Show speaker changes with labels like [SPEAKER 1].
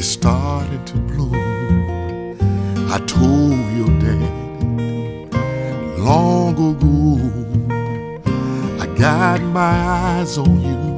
[SPEAKER 1] is starting to bloom. I told your daddy long ago, I got my eyes on you.